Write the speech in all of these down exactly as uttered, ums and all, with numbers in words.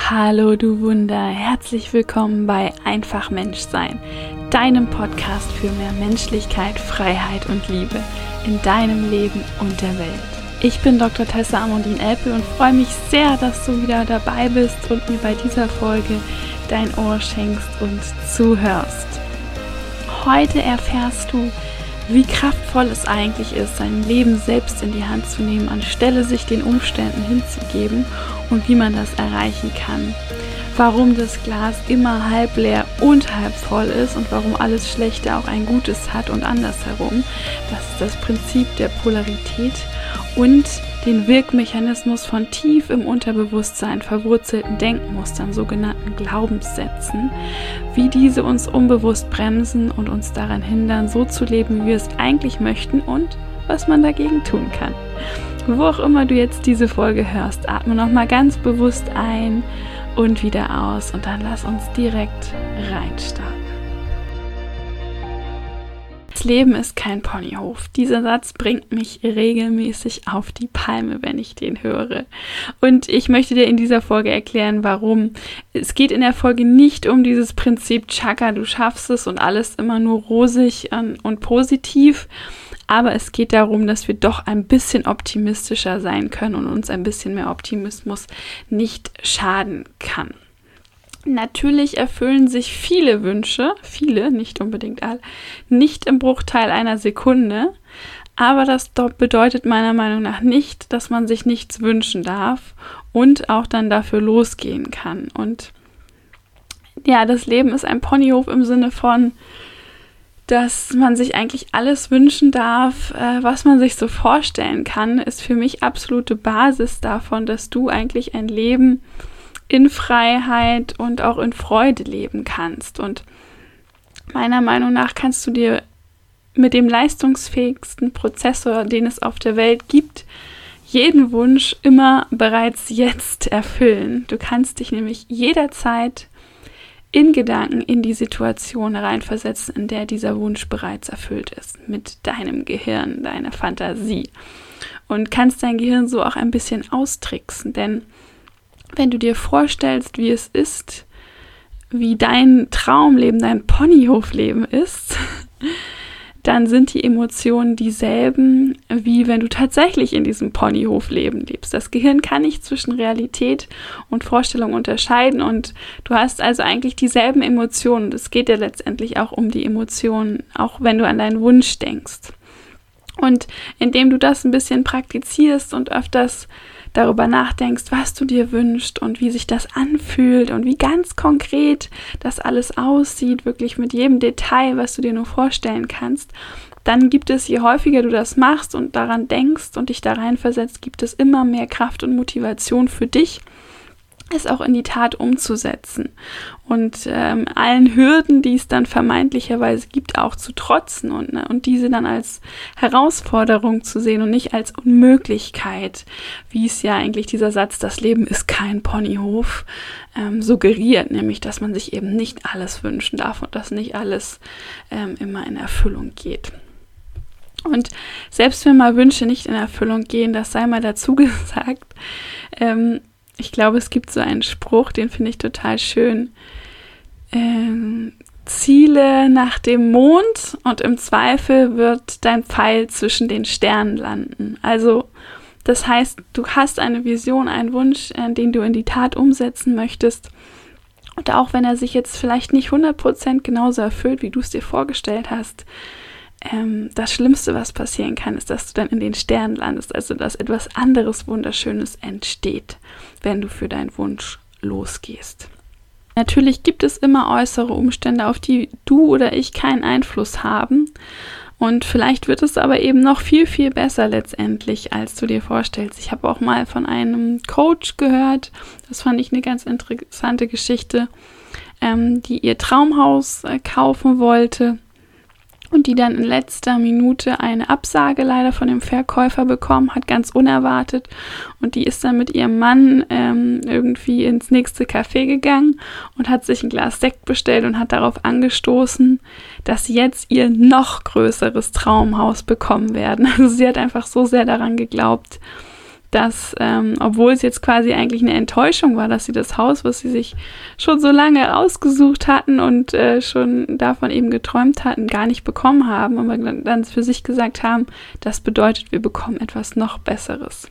Hallo du Wunder, herzlich willkommen bei Einfach Menschsein, deinem Podcast für mehr Menschlichkeit, Freiheit und Liebe in deinem Leben und der Welt. Ich bin Doktor Tessa Amandine Elpel und freue mich sehr, dass du wieder dabei bist und mir bei dieser Folge dein Ohr schenkst und zuhörst. Heute erfährst du, wie kraftvoll es eigentlich ist, sein Leben selbst in die Hand zu nehmen, anstelle sich den Umständen hinzugeben und wie man das erreichen kann. Warum das Glas immer halb leer und halb voll ist und warum alles Schlechte auch ein Gutes hat und andersherum. Das ist das Prinzip der Polarität und den Wirkmechanismus von tief im Unterbewusstsein verwurzelten Denkmustern, sogenannten Glaubenssätzen, wie diese uns unbewusst bremsen und uns daran hindern, so zu leben, wie wir es eigentlich möchten und was man dagegen tun kann. Wo auch immer du jetzt diese Folge hörst, atme nochmal ganz bewusst ein und wieder aus und dann lass uns direkt reinstarten. Das Leben ist kein Ponyhof. Dieser Satz bringt mich regelmäßig auf die Palme, wenn ich den höre. Und ich möchte dir in dieser Folge erklären, warum. Es geht in der Folge nicht um dieses Prinzip Chaka, du schaffst es und alles immer nur rosig und positiv. Aber es geht darum, dass wir doch ein bisschen optimistischer sein können und uns ein bisschen mehr Optimismus nicht schaden kann. Natürlich erfüllen sich viele Wünsche, viele, nicht unbedingt alle, nicht im Bruchteil einer Sekunde, aber das bedeutet meiner Meinung nach nicht, dass man sich nichts wünschen darf und auch dann dafür losgehen kann. Und ja, das Leben ist ein Ponyhof im Sinne von, dass man sich eigentlich alles wünschen darf, äh, was man sich so vorstellen kann, ist für mich absolute Basis davon, dass du eigentlich ein Leben in Freiheit und auch in Freude leben kannst. Und meiner Meinung nach kannst du dir mit dem leistungsfähigsten Prozessor, den es auf der Welt gibt, jeden Wunsch immer bereits jetzt erfüllen. Du kannst dich nämlich jederzeit in Gedanken in die Situation reinversetzen, in der dieser Wunsch bereits erfüllt ist, mit deinem Gehirn, deiner Fantasie. Und kannst dein Gehirn so auch ein bisschen austricksen, denn wenn du dir vorstellst, wie es ist, wie dein Traumleben, dein Ponyhofleben ist, dann sind die Emotionen dieselben, wie wenn du tatsächlich in diesem Ponyhofleben lebst. Das Gehirn kann nicht zwischen Realität und Vorstellung unterscheiden und du hast also eigentlich dieselben Emotionen. Es geht ja letztendlich auch um die Emotionen, auch wenn du an deinen Wunsch denkst. Und indem du das ein bisschen praktizierst und öfters darüber nachdenkst, was du dir wünschst und wie sich das anfühlt und wie ganz konkret das alles aussieht, wirklich mit jedem Detail, was du dir nur vorstellen kannst, dann gibt es, je häufiger du das machst und daran denkst und dich da reinversetzt, gibt es immer mehr Kraft und Motivation für dich, es auch in die Tat umzusetzen und ähm, allen Hürden, die es dann vermeintlicherweise gibt, auch zu trotzen und, ne, und diese dann als Herausforderung zu sehen und nicht als Unmöglichkeit, wie es ja eigentlich dieser Satz, das Leben ist kein Ponyhof, ähm, suggeriert, nämlich, dass man sich eben nicht alles wünschen darf und dass nicht alles ähm, immer in Erfüllung geht. Und selbst wenn mal Wünsche nicht in Erfüllung gehen, das sei mal dazu gesagt, ähm, ich glaube, es gibt so einen Spruch, den finde ich total schön. Ähm, Ziele nach dem Mond und im Zweifel wird dein Pfeil zwischen den Sternen landen. Also das heißt, du hast eine Vision, einen Wunsch, äh, den du in die Tat umsetzen möchtest. Und auch wenn er sich jetzt vielleicht nicht hundert Prozent genauso erfüllt, wie du es dir vorgestellt hast, Ähm, das Schlimmste, was passieren kann, ist, dass du dann in den Sternen landest, also dass etwas anderes Wunderschönes entsteht, wenn du für deinen Wunsch losgehst. Natürlich gibt es immer äußere Umstände, auf die du oder ich keinen Einfluss haben und vielleicht wird es aber eben noch viel, viel besser letztendlich, als du dir vorstellst. Ich habe auch mal von einem Coach gehört, das fand ich eine ganz interessante Geschichte, ähm, die ihr Traumhaus äh, kaufen wollte. Und die dann in letzter Minute eine Absage leider von dem Verkäufer bekommen hat, ganz unerwartet. Und die ist dann mit ihrem Mann ähm, irgendwie ins nächste Café gegangen und hat sich ein Glas Sekt bestellt und hat darauf angestoßen, dass sie jetzt ihr noch größeres Traumhaus bekommen werden. Also sie hat einfach so sehr daran geglaubt, dass, ähm, obwohl es jetzt quasi eigentlich eine Enttäuschung war, dass sie das Haus, was sie sich schon so lange ausgesucht hatten und äh, schon davon eben geträumt hatten, gar nicht bekommen haben, aber dann für sich gesagt haben, das bedeutet, wir bekommen etwas noch Besseres.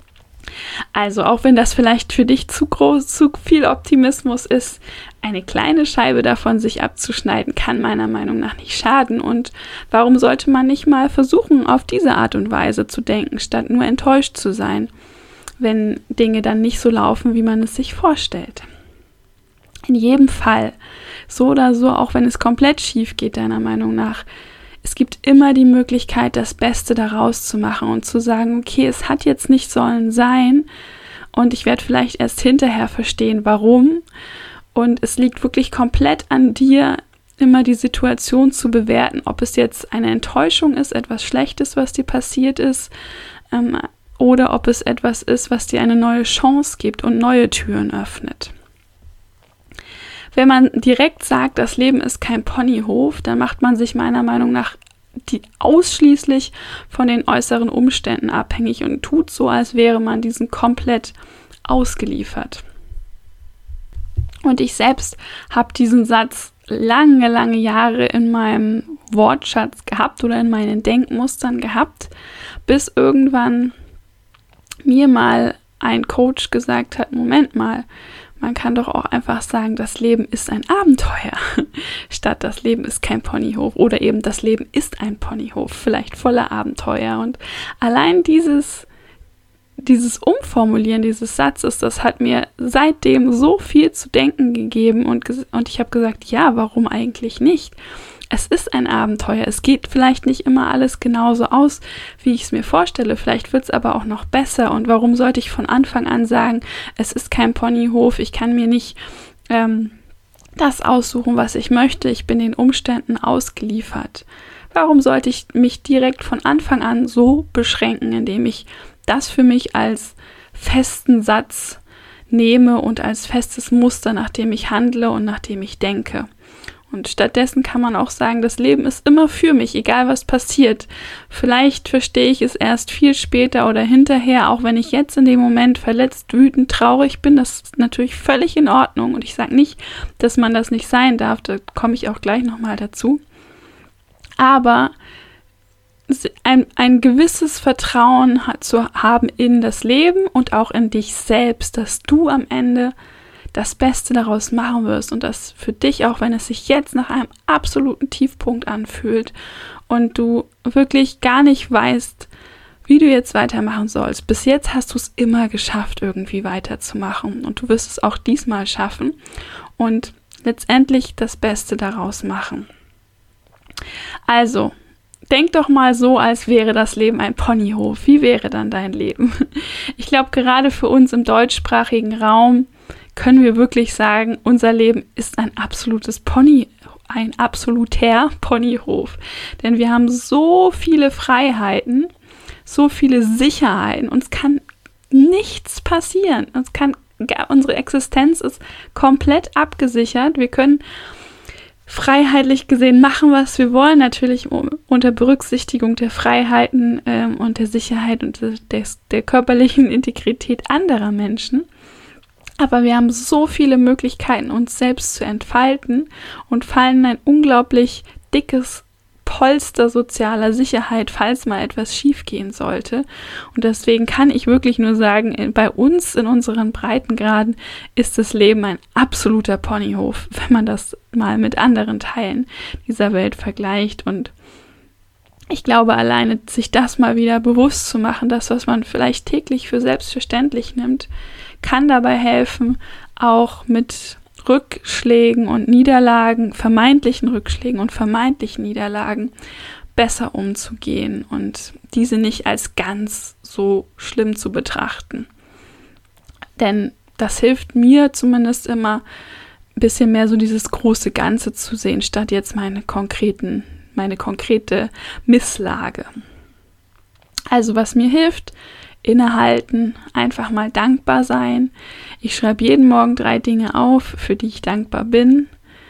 Also auch wenn das vielleicht für dich zu groß, zu viel Optimismus ist, eine kleine Scheibe davon sich abzuschneiden, kann meiner Meinung nach nicht schaden. Und warum sollte man nicht mal versuchen, auf diese Art und Weise zu denken, statt nur enttäuscht zu sein, wenn Dinge dann nicht so laufen, wie man es sich vorstellt? In jedem Fall, so oder so, auch wenn es komplett schief geht, deiner Meinung nach, es gibt immer die Möglichkeit, das Beste daraus zu machen und zu sagen, okay, es hat jetzt nicht sollen sein und ich werde vielleicht erst hinterher verstehen, warum. Und es liegt wirklich komplett an dir, immer die Situation zu bewerten, ob es jetzt eine Enttäuschung ist, etwas Schlechtes, was dir passiert ist, ähm, oder ob es etwas ist, was dir eine neue Chance gibt und neue Türen öffnet. Wenn man direkt sagt, das Leben ist kein Ponyhof, dann macht man sich meiner Meinung nach die ausschließlich von den äußeren Umständen abhängig und tut so, als wäre man diesen komplett ausgeliefert. Und ich selbst habe diesen Satz lange, lange Jahre in meinem Wortschatz gehabt oder in meinen Denkmustern gehabt, bis irgendwann mir mal ein Coach gesagt hat, Moment mal, man kann doch auch einfach sagen, das Leben ist ein Abenteuer, statt das Leben ist kein Ponyhof oder eben das Leben ist ein Ponyhof, vielleicht voller Abenteuer. Und allein dieses, dieses Umformulieren dieses Satzes, das hat mir seitdem so viel zu denken gegeben und, und ich habe gesagt, ja, warum eigentlich nicht? Es ist ein Abenteuer. Es geht vielleicht nicht immer alles genauso aus, wie ich es mir vorstelle. Vielleicht wird es aber auch noch besser. Und warum sollte ich von Anfang an sagen, es ist kein Ponyhof, ich kann mir nicht ähm, das aussuchen, was ich möchte. Ich bin den Umständen ausgeliefert. Warum sollte ich mich direkt von Anfang an so beschränken, indem ich das für mich als festen Satz nehme und als festes Muster, nach dem ich handle und nach dem ich denke? Und stattdessen kann man auch sagen, das Leben ist immer für mich, egal was passiert. Vielleicht verstehe ich es erst viel später oder hinterher, auch wenn ich jetzt in dem Moment verletzt, wütend, traurig bin. Das ist natürlich völlig in Ordnung. Und ich sage nicht, dass man das nicht sein darf, da komme ich auch gleich nochmal dazu. Aber ein, ein gewisses Vertrauen zu haben in das Leben und auch in dich selbst, dass du am Ende das Beste daraus machen wirst und das für dich, auch wenn es sich jetzt nach einem absoluten Tiefpunkt anfühlt und du wirklich gar nicht weißt, wie du jetzt weitermachen sollst. Bis jetzt hast du es immer geschafft, irgendwie weiterzumachen und du wirst es auch diesmal schaffen und letztendlich das Beste daraus machen. Also, denk doch mal so, als wäre das Leben ein Ponyhof. Wie wäre dann dein Leben? Ich glaube, gerade für uns im deutschsprachigen Raum können wir wirklich sagen, unser Leben ist ein absolutes Pony, ein absoluter Ponyhof. Denn wir haben so viele Freiheiten, so viele Sicherheiten. Uns kann nichts passieren. Uns kann, unsere Existenz ist komplett abgesichert. Wir können freiheitlich gesehen machen, was wir wollen. Natürlich unter Berücksichtigung der Freiheiten ähm, und der Sicherheit und des, der körperlichen Integrität anderer Menschen. Aber wir haben so viele Möglichkeiten, uns selbst zu entfalten und fallen in ein unglaublich dickes Polster sozialer Sicherheit, falls mal etwas schiefgehen sollte. Und deswegen kann ich wirklich nur sagen, bei uns in unseren Breitengraden ist das Leben ein absoluter Ponyhof, wenn man das mal mit anderen Teilen dieser Welt vergleicht. Und ich glaube, alleine sich das mal wieder bewusst zu machen, das, was man vielleicht täglich für selbstverständlich nimmt, kann dabei helfen, auch mit Rückschlägen und Niederlagen, vermeintlichen Rückschlägen und vermeintlichen Niederlagen besser umzugehen und diese nicht als ganz so schlimm zu betrachten. Denn das hilft mir zumindest immer, ein bisschen mehr so dieses große Ganze zu sehen, statt jetzt meine konkreten, meine konkrete Misslage. Also was mir hilft, innehalten, einfach mal dankbar sein. Ich schreibe jeden Morgen drei Dinge auf, für die ich dankbar bin.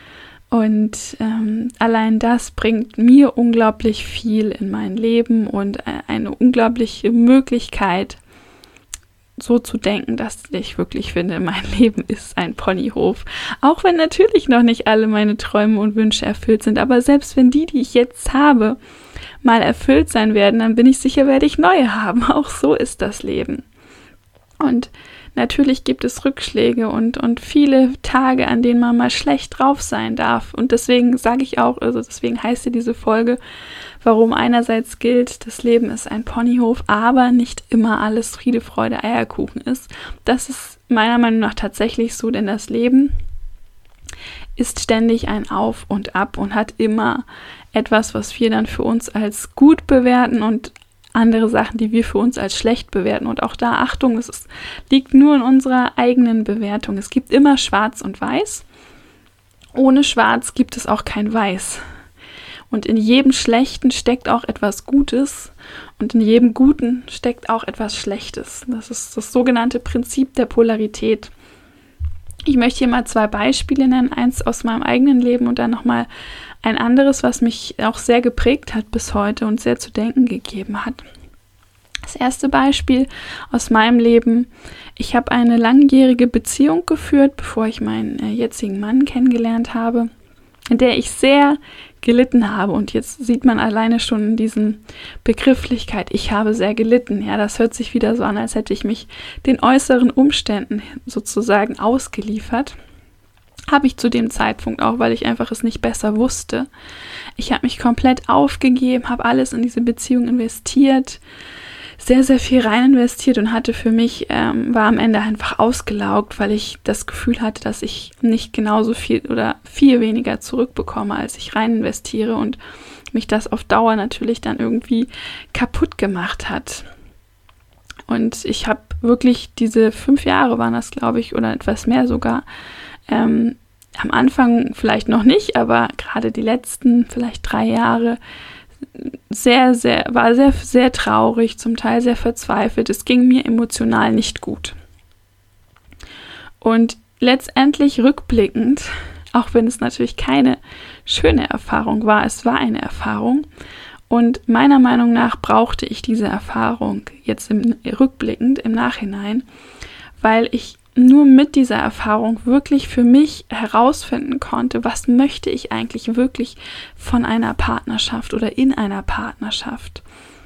Und ähm, allein das bringt mir unglaublich viel in mein Leben und eine unglaubliche Möglichkeit, so zu denken, dass ich wirklich finde, mein Leben ist ein Ponyhof. Auch wenn natürlich noch nicht alle meine Träume und Wünsche erfüllt sind, aber selbst wenn die, die ich jetzt habe, mal erfüllt sein werden, dann bin ich sicher, werde ich neue haben. Auch so ist das Leben. Und natürlich gibt es Rückschläge und, und viele Tage, an denen man mal schlecht drauf sein darf. Und deswegen sage ich auch, also deswegen heißt ja diese Folge, warum einerseits gilt, das Leben ist ein Ponyhof, aber nicht immer alles Friede, Freude, Eierkuchen ist. Das ist meiner Meinung nach tatsächlich so, denn das Leben ist ständig ein Auf und Ab und hat immer etwas, was wir dann für uns als gut bewerten und andere Sachen, die wir für uns als schlecht bewerten. Und auch da, Achtung, es ist, liegt nur in unserer eigenen Bewertung. Es gibt immer Schwarz und Weiß. Ohne Schwarz gibt es auch kein Weiß. Und in jedem Schlechten steckt auch etwas Gutes und in jedem Guten steckt auch etwas Schlechtes. Das ist das sogenannte Prinzip der Polarität. Ich möchte hier mal zwei Beispiele nennen, eins aus meinem eigenen Leben und dann nochmal ein anderes, was mich auch sehr geprägt hat bis heute und sehr zu denken gegeben hat. Das erste Beispiel aus meinem Leben: Ich habe eine langjährige Beziehung geführt, bevor ich meinen äh, jetzigen Mann kennengelernt habe, in der ich sehr gelitten habe. Und jetzt sieht man alleine schon in diesen Begrifflichkeit, ich habe sehr gelitten. Ja, das hört sich wieder so an, als hätte ich mich den äußeren Umständen sozusagen ausgeliefert. Habe ich zu dem Zeitpunkt auch, weil ich einfach es nicht besser wusste. Ich habe mich komplett aufgegeben, habe alles in diese Beziehung investiert, sehr, sehr viel rein investiert und hatte für mich, ähm, war am Ende einfach ausgelaugt, weil ich das Gefühl hatte, dass ich nicht genauso viel oder viel weniger zurückbekomme, als ich rein investiere und mich das auf Dauer natürlich dann irgendwie kaputt gemacht hat. Und ich habe wirklich diese fünf Jahre waren das, glaube ich, oder etwas mehr sogar, ähm, am Anfang vielleicht noch nicht, aber gerade die letzten vielleicht drei Jahre sehr, sehr, war sehr, sehr traurig, zum Teil sehr verzweifelt. Es ging mir emotional nicht gut. Und letztendlich rückblickend, auch wenn es natürlich keine schöne Erfahrung war, es war eine Erfahrung. Und meiner Meinung nach brauchte ich diese Erfahrung jetzt im rückblickend, im Nachhinein, weil ich nur mit dieser Erfahrung wirklich für mich herausfinden konnte, was möchte ich eigentlich wirklich von einer Partnerschaft oder in einer Partnerschaft.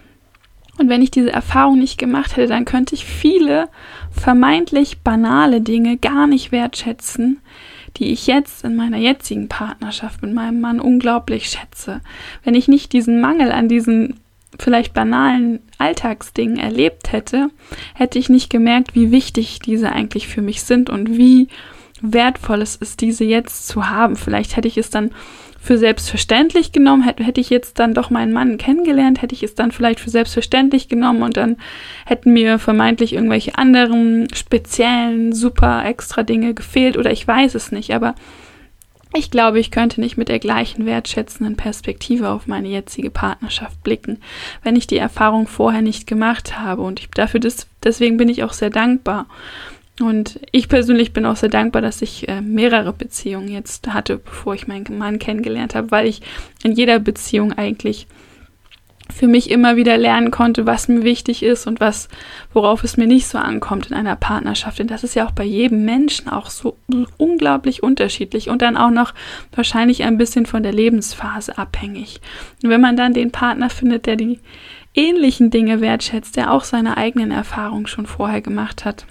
Und wenn ich diese Erfahrung nicht gemacht hätte, dann könnte ich viele vermeintlich banale Dinge gar nicht wertschätzen, die ich jetzt in meiner jetzigen Partnerschaft mit meinem Mann unglaublich schätze. Wenn ich nicht diesen Mangel an diesen vielleicht banalen Alltagsdingen erlebt hätte, hätte ich nicht gemerkt, wie wichtig diese eigentlich für mich sind und wie wertvoll es ist, diese jetzt zu haben. Vielleicht hätte ich es dann für selbstverständlich genommen, hätte, hätte ich jetzt dann doch meinen Mann kennengelernt, hätte ich es dann vielleicht für selbstverständlich genommen und dann hätten mir vermeintlich irgendwelche anderen speziellen, super extra Dinge gefehlt oder ich weiß es nicht, aber ich glaube, ich könnte nicht mit der gleichen wertschätzenden Perspektive auf meine jetzige Partnerschaft blicken, wenn ich die Erfahrung vorher nicht gemacht habe. Und ich, dafür des, deswegen bin ich auch sehr dankbar. Und ich persönlich bin auch sehr dankbar, dass ich äh, mehrere Beziehungen jetzt hatte, bevor ich meinen Mann kennengelernt habe, weil ich in jeder Beziehung eigentlich für mich immer wieder lernen konnte, was mir wichtig ist und was, worauf es mir nicht so ankommt in einer Partnerschaft. Denn das ist ja auch bei jedem Menschen auch so unglaublich unterschiedlich und dann auch noch wahrscheinlich ein bisschen von der Lebensphase abhängig. Und wenn man dann den Partner findet, der die ähnlichen Dinge wertschätzt, der auch seine eigenen Erfahrungen schon vorher gemacht hat,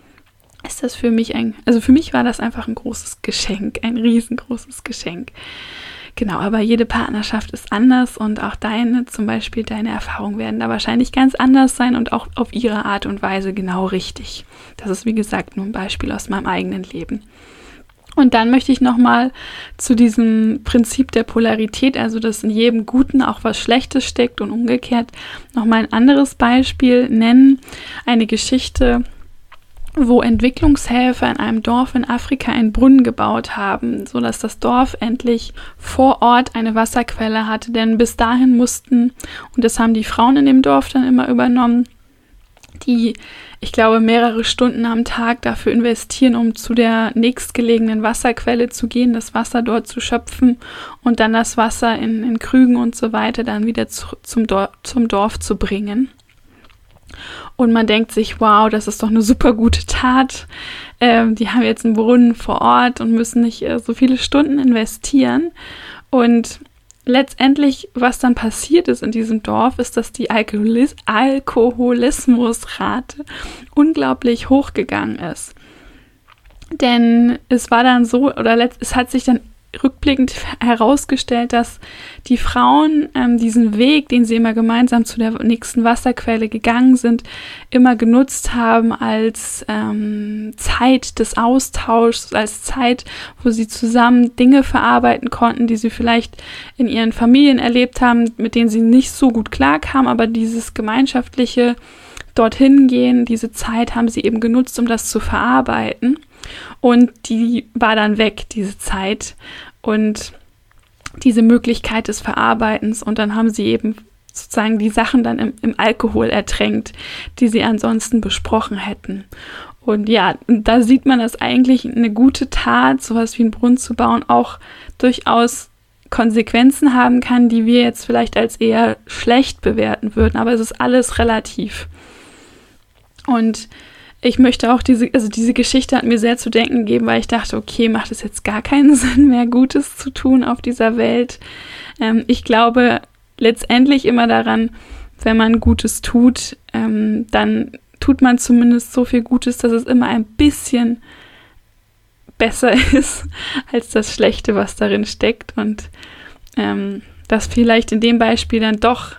ist das für mich ein, also für mich war das einfach ein großes Geschenk, ein riesengroßes Geschenk. Genau, aber jede Partnerschaft ist anders und auch deine, zum Beispiel deine Erfahrungen werden da wahrscheinlich ganz anders sein und auch auf ihre Art und Weise genau richtig. Das ist, wie gesagt, nur ein Beispiel aus meinem eigenen Leben. Und dann möchte ich nochmal zu diesem Prinzip der Polarität, also dass in jedem Guten auch was Schlechtes steckt und umgekehrt, nochmal ein anderes Beispiel nennen. Eine Geschichte, wo Entwicklungshelfer in einem Dorf in Afrika einen Brunnen gebaut haben, sodass das Dorf endlich vor Ort eine Wasserquelle hatte. Denn bis dahin mussten, und das haben die Frauen in dem Dorf dann immer übernommen, die, ich glaube, mehrere Stunden am Tag dafür investieren, um zu der nächstgelegenen Wasserquelle zu gehen, das Wasser dort zu schöpfen und dann das Wasser in, in Krügen und so weiter dann wieder zu, zum, Dorf, zum Dorf zu bringen. Und man denkt sich, wow, das ist doch eine super gute Tat. Ähm, die haben jetzt einen Brunnen vor Ort und müssen nicht äh, so viele Stunden investieren. Und letztendlich, was dann passiert ist in diesem Dorf, ist, dass die Alkoholis- Alkoholismusrate unglaublich hochgegangen ist. Denn es war dann so, oder letzt, es hat sich dann rückblickend herausgestellt, dass die Frauen ähm, diesen Weg, den sie immer gemeinsam zu der nächsten Wasserquelle gegangen sind, immer genutzt haben als ähm, Zeit des Austauschs, als Zeit, wo sie zusammen Dinge verarbeiten konnten, die sie vielleicht in ihren Familien erlebt haben, mit denen sie nicht so gut klarkamen, aber dieses gemeinschaftliche dorthin gehen, diese Zeit haben sie eben genutzt, um das zu verarbeiten. Und die war dann weg, diese Zeit und diese Möglichkeit des Verarbeitens. Und dann haben sie eben sozusagen die Sachen dann im, im Alkohol ertränkt, die sie ansonsten besprochen hätten. Und ja, da sieht man, dass eigentlich eine gute Tat, sowas wie einen Brunnen zu bauen, auch durchaus Konsequenzen haben kann, die wir jetzt vielleicht als eher schlecht bewerten würden. Aber es ist alles relativ. Und ich möchte auch diese, also diese Geschichte hat mir sehr zu denken gegeben, weil ich dachte, okay, macht es jetzt gar keinen Sinn mehr, Gutes zu tun auf dieser Welt. Ähm, ich glaube letztendlich immer daran, wenn man Gutes tut, ähm, dann tut man zumindest so viel Gutes, dass es immer ein bisschen besser ist als das Schlechte, was darin steckt. Und ähm, dass vielleicht in dem Beispiel dann doch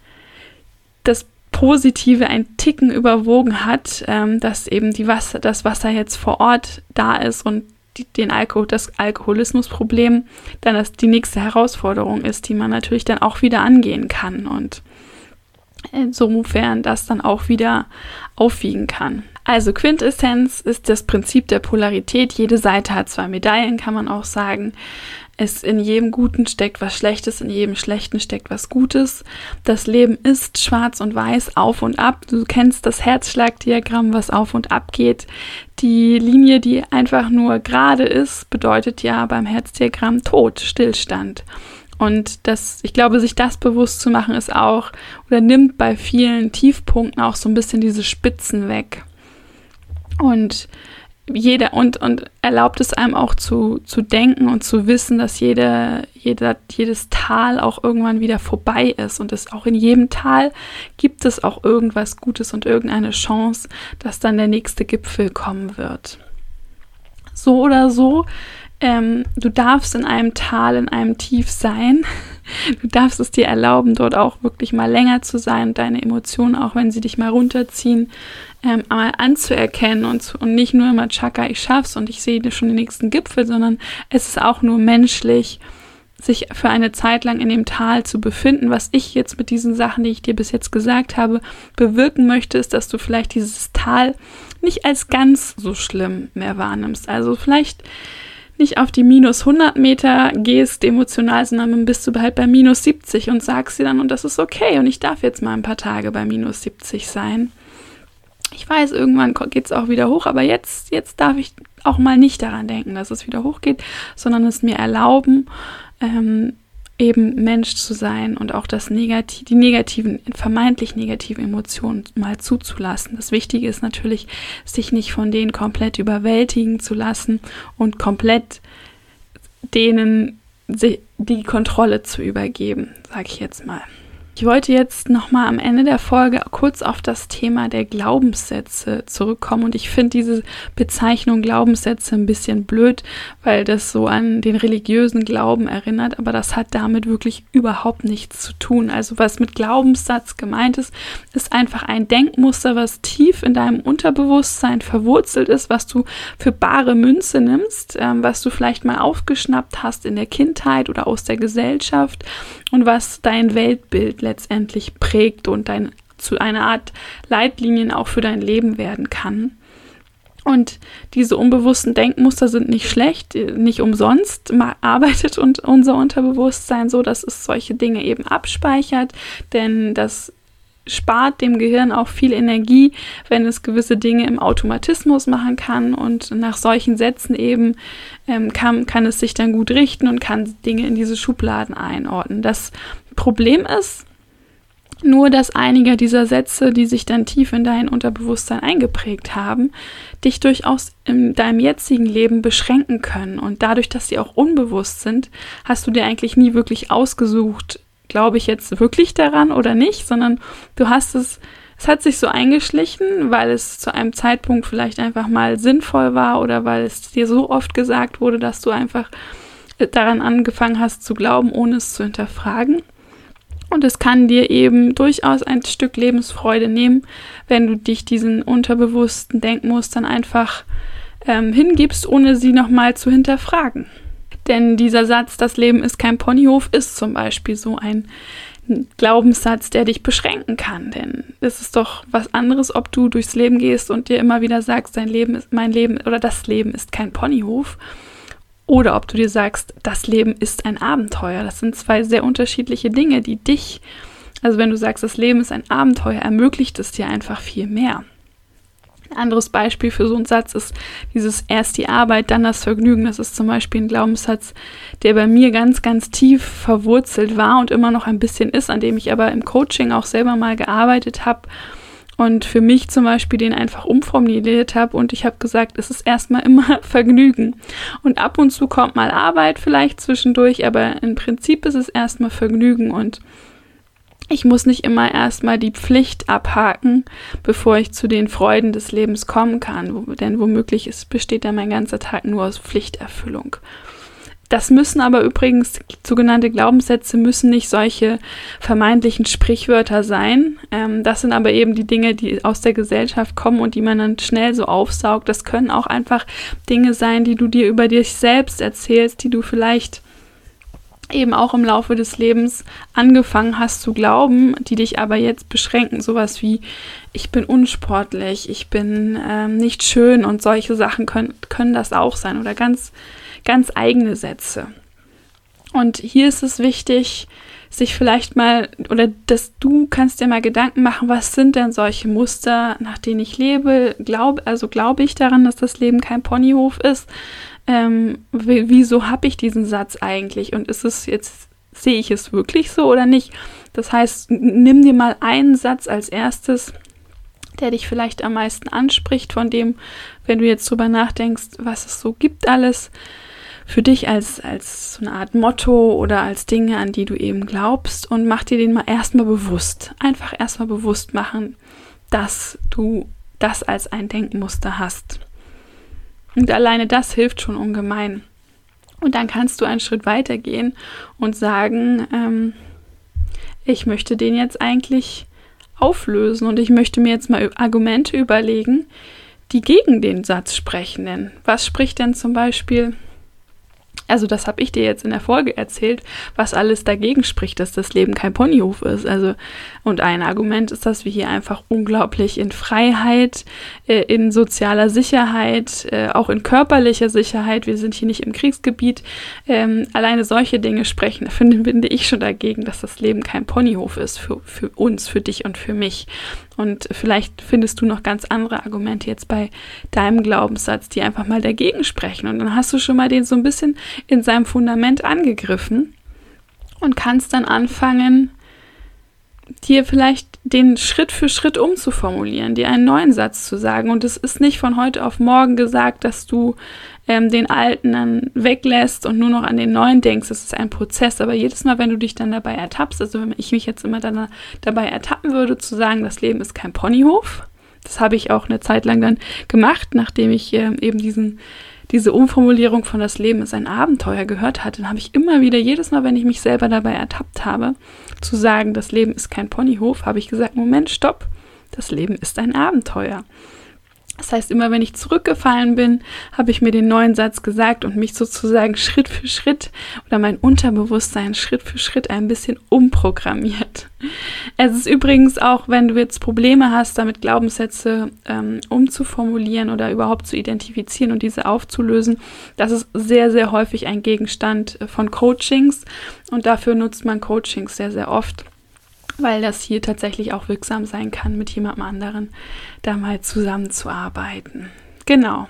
das Positive ein Ticken überwogen hat, ähm, dass eben die Wasser, das Wasser jetzt vor Ort da ist und die, den Alkohol, das Alkoholismusproblem dann das, die nächste Herausforderung ist, die man natürlich dann auch wieder angehen kann und insofern das dann auch wieder aufwiegen kann. Also Quintessenz ist das Prinzip der Polarität. Jede Seite hat zwei Medaillen, kann man auch sagen. Es in jedem Guten steckt was Schlechtes, in jedem Schlechten steckt was Gutes. Das Leben ist schwarz und weiß, auf und ab. Du kennst das Herzschlagdiagramm, was auf und ab geht. Die Linie, die einfach nur gerade ist, bedeutet ja beim Herzdiagramm Tod, Stillstand. Und das, ich glaube, sich das bewusst zu machen, ist auch, oder nimmt bei vielen Tiefpunkten auch so ein bisschen diese Spitzen weg. Und jeder und, und erlaubt es einem auch zu, zu denken und zu wissen, dass jede, jeder, jedes Tal auch irgendwann wieder vorbei ist. Und es auch in jedem Tal gibt es auch irgendwas Gutes und irgendeine Chance, dass dann der nächste Gipfel kommen wird. So oder so, ähm, du darfst in einem Tal, in einem Tief sein. Du darfst es dir erlauben, dort auch wirklich mal länger zu sein und deine Emotionen, auch wenn sie dich mal runterziehen, ähm, mal anzuerkennen und, zu, und nicht nur immer, Chaka, ich schaff's und ich sehe schon den nächsten Gipfel, sondern es ist auch nur menschlich, sich für eine Zeit lang in dem Tal zu befinden. Was ich jetzt mit diesen Sachen, die ich dir bis jetzt gesagt habe, bewirken möchte, ist, dass du vielleicht dieses Tal nicht als ganz so schlimm mehr wahrnimmst. Also vielleicht nicht auf die minus hundert Meter gehst emotional, sondern dann bist du halt bei minus siebzig und sagst dir dann, und das ist okay und ich darf jetzt mal ein paar Tage bei minus siebzig sein. Ich weiß, irgendwann geht es auch wieder hoch, aber jetzt, jetzt darf ich auch mal nicht daran denken, dass es wieder hochgeht, sondern es mir erlauben, ähm, eben Mensch zu sein und auch das Negativ, die negativen, vermeintlich negativen Emotionen mal zuzulassen. Das Wichtige ist natürlich, sich nicht von denen komplett überwältigen zu lassen und komplett denen die Kontrolle zu übergeben, sage ich jetzt mal. Ich wollte jetzt nochmal am Ende der Folge kurz auf das Thema der Glaubenssätze zurückkommen und ich finde diese Bezeichnung Glaubenssätze ein bisschen blöd, weil das so an den religiösen Glauben erinnert, aber das hat damit wirklich überhaupt nichts zu tun. Also was mit Glaubenssatz gemeint ist, ist einfach ein Denkmuster, was tief in deinem Unterbewusstsein verwurzelt ist, was du für bare Münze nimmst, ähm, was du vielleicht mal aufgeschnappt hast in der Kindheit oder aus der Gesellschaft und was dein Weltbild letztendlich prägt und dein, zu einer Art Leitlinien auch für dein Leben werden kann. Und diese unbewussten Denkmuster sind nicht schlecht, nicht umsonst arbeitet und unser Unterbewusstsein so, dass es solche Dinge eben abspeichert, denn das spart dem Gehirn auch viel Energie, wenn es gewisse Dinge im Automatismus machen kann und nach solchen Sätzen eben ähm, kann, kann es sich dann gut richten und kann Dinge in diese Schubladen einordnen. Das Problem ist, Nur, dass einige dieser Sätze, die sich dann tief in dein Unterbewusstsein eingeprägt haben, dich durchaus in deinem jetzigen Leben beschränken können. Und dadurch, dass sie auch unbewusst sind, hast du dir eigentlich nie wirklich ausgesucht, glaube ich jetzt wirklich daran oder nicht, sondern du hast es, es hat sich so eingeschlichen, weil es zu einem Zeitpunkt vielleicht einfach mal sinnvoll war oder weil es dir so oft gesagt wurde, dass du einfach daran angefangen hast zu glauben, ohne es zu hinterfragen. Und es kann dir eben durchaus ein Stück Lebensfreude nehmen, wenn du dich diesen unterbewussten Denkmustern einfach ähm, hingibst, ohne sie nochmal zu hinterfragen. Denn dieser Satz, das Leben ist kein Ponyhof, ist zum Beispiel so ein Glaubenssatz, der dich beschränken kann. Denn es ist doch was anderes, ob du durchs Leben gehst und dir immer wieder sagst, dein Leben ist mein Leben oder das Leben ist kein Ponyhof. Oder ob du dir sagst, das Leben ist ein Abenteuer. Das sind zwei sehr unterschiedliche Dinge, die dich, also wenn du sagst, das Leben ist ein Abenteuer, ermöglicht es dir einfach viel mehr. Ein anderes Beispiel für so einen Satz ist dieses erst die Arbeit, dann das Vergnügen. Das ist zum Beispiel ein Glaubenssatz, der bei mir ganz, ganz tief verwurzelt war und immer noch ein bisschen ist, an dem ich aber im Coaching auch selber mal gearbeitet habe. Und für mich zum Beispiel den einfach umformuliert habe und ich habe gesagt, es ist erstmal immer Vergnügen. Und ab und zu kommt mal Arbeit vielleicht zwischendurch, aber im Prinzip ist es erstmal Vergnügen und ich muss nicht immer erstmal die Pflicht abhaken, bevor ich zu den Freuden des Lebens kommen kann. Wo, denn womöglich ist, besteht ja mein ganzer Tag nur aus Pflichterfüllung. Das müssen aber übrigens, sogenannte Glaubenssätze müssen nicht solche vermeintlichen Sprichwörter sein. Ähm, das sind aber eben die Dinge, die aus der Gesellschaft kommen und die man dann schnell so aufsaugt. Das können auch einfach Dinge sein, die du dir über dich selbst erzählst, die du vielleicht eben auch im Laufe des Lebens angefangen hast zu glauben, die dich aber jetzt beschränken. Sowas wie, ich bin unsportlich, ich bin ähm, nicht schön und solche Sachen können, können das auch sein oder ganz ganz eigene Sätze. Und hier ist es wichtig, sich vielleicht mal, oder dass du kannst dir mal Gedanken machen, was sind denn solche Muster, nach denen ich lebe? Glaub, also glaube ich daran, dass das Leben kein Ponyhof ist? Ähm, w- wieso habe ich diesen Satz eigentlich? Und ist es jetzt, sehe ich es wirklich so oder nicht? Das heißt, nimm dir mal einen Satz als erstes, der dich vielleicht am meisten anspricht, von dem, wenn du jetzt drüber nachdenkst, was es so gibt alles, für dich als, als so eine Art Motto oder als Dinge, an die du eben glaubst und mach dir den mal erstmal bewusst. Einfach erstmal bewusst machen, dass du das als ein Denkmuster hast. Und alleine das hilft schon ungemein. Und dann kannst du einen Schritt weiter gehen und sagen, ähm, ich möchte den jetzt eigentlich auflösen und ich möchte mir jetzt mal Argumente überlegen, die gegen den Satz sprechen. Denn was spricht denn zum Beispiel, also das habe ich dir jetzt in der Folge erzählt, was alles dagegen spricht, dass das Leben kein Ponyhof ist. Also, und ein Argument ist, dass wir hier einfach unglaublich in Freiheit, äh, in sozialer Sicherheit, äh, auch in körperlicher Sicherheit, wir sind hier nicht im Kriegsgebiet, ähm, alleine solche Dinge sprechen, finde, finde ich schon dagegen, dass das Leben kein Ponyhof ist für, für uns, für dich und für mich. Und vielleicht findest du noch ganz andere Argumente jetzt bei deinem Glaubenssatz, die einfach mal dagegen sprechen. Und dann hast du schon mal den so ein bisschen in seinem Fundament angegriffen und kannst dann anfangen, dir vielleicht den Schritt für Schritt umzuformulieren, dir einen neuen Satz zu sagen. Und es ist nicht von heute auf morgen gesagt, dass du ähm, den alten dann weglässt und nur noch an den neuen denkst. Es ist ein Prozess, aber jedes Mal, wenn du dich dann dabei ertappst, also wenn ich mich jetzt immer dann dabei ertappen würde, zu sagen, das Leben ist kein Ponyhof, das habe ich auch eine Zeit lang dann gemacht, nachdem ich äh, eben diesen diese Umformulierung von das Leben ist ein Abenteuer gehört hatte, dann habe ich immer wieder, jedes Mal, wenn ich mich selber dabei ertappt habe, zu sagen, das Leben ist kein Ponyhof, habe ich gesagt, Moment, stopp, das Leben ist ein Abenteuer. Das heißt, immer wenn ich zurückgefallen bin, habe ich mir den neuen Satz gesagt und mich sozusagen Schritt für Schritt oder mein Unterbewusstsein Schritt für Schritt ein bisschen umprogrammiert. Es ist übrigens auch, wenn du jetzt Probleme hast, damit Glaubenssätze ähm, umzuformulieren oder überhaupt zu identifizieren und diese aufzulösen, das ist sehr, sehr häufig ein Gegenstand von Coachings und dafür nutzt man Coachings sehr, sehr oft, weil das hier tatsächlich auch wirksam sein kann, mit jemandem anderen da mal zusammenzuarbeiten. Genau.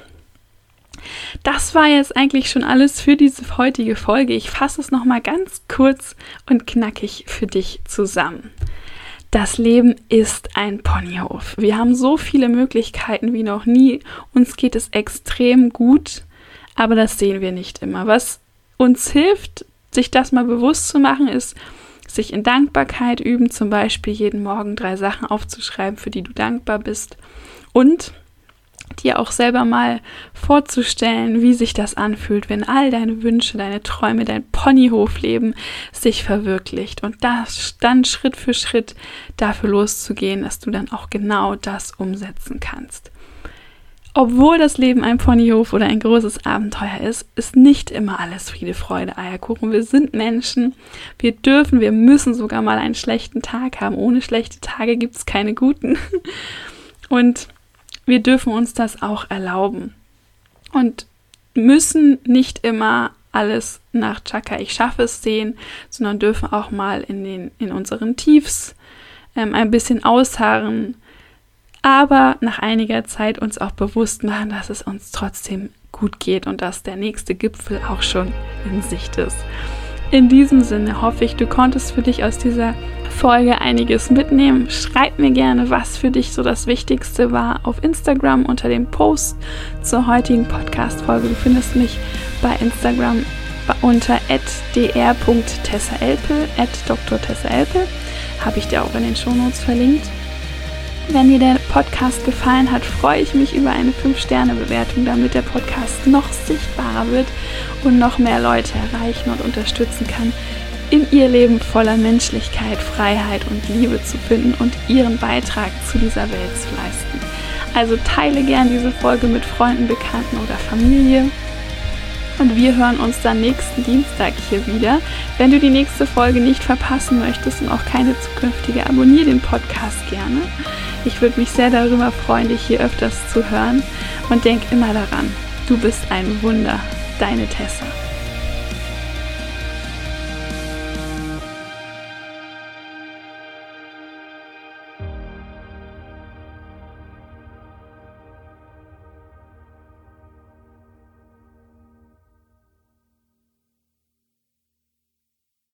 Das war jetzt eigentlich schon alles für diese heutige Folge. Ich fasse es nochmal ganz kurz und knackig für dich zusammen. Das Leben ist ein Ponyhof. Wir haben so viele Möglichkeiten wie noch nie. Uns geht es extrem gut, aber das sehen wir nicht immer. Was uns hilft, sich das mal bewusst zu machen, ist, sich in Dankbarkeit üben, zum Beispiel jeden Morgen drei Sachen aufzuschreiben, für die du dankbar bist, und dir auch selber mal vorzustellen, wie sich das anfühlt, wenn all deine Wünsche, deine Träume, dein Ponyhofleben sich verwirklicht, und das dann Schritt für Schritt dafür loszugehen, dass du dann auch genau das umsetzen kannst. Obwohl das Leben ein Ponyhof oder ein großes Abenteuer ist, ist nicht immer alles Friede, Freude, Eierkuchen. Wir sind Menschen, wir dürfen, wir müssen sogar mal einen schlechten Tag haben. Ohne schlechte Tage gibt es keine guten. Und wir dürfen uns das auch erlauben und müssen nicht immer alles nach Chaka, ich schaffe es sehen, sondern dürfen auch mal in, den, in unseren Tiefs ähm, ein bisschen ausharren, aber nach einiger Zeit uns auch bewusst machen, dass es uns trotzdem gut geht und dass der nächste Gipfel auch schon in Sicht ist. In diesem Sinne hoffe ich, du konntest für dich aus dieser Folge einiges mitnehmen. Schreib mir gerne, was für dich so das Wichtigste war, auf Instagram unter dem Post zur heutigen Podcast-Folge. Du findest mich bei Instagram unter at d r punkt tessaelpel, at Doktor Tessaelpel. Habe ich dir auch in den Shownotes verlinkt. Wenn dir der Podcast gefallen hat, freue ich mich über eine fünf Sterne Bewertung, damit der Podcast noch sichtbarer wird und noch mehr Leute erreichen und unterstützen kann, in ihr Leben voller Menschlichkeit, Freiheit und Liebe zu finden und ihren Beitrag zu dieser Welt zu leisten. Also teile gern diese Folge mit Freunden, Bekannten oder Familie. Und wir hören uns dann nächsten Dienstag hier wieder. Wenn du die nächste Folge nicht verpassen möchtest und auch keine zukünftige, abonniere den Podcast gerne. Ich würde mich sehr darüber freuen, dich hier öfters zu hören. Und denk immer daran, du bist ein Wunder, deine Tessa.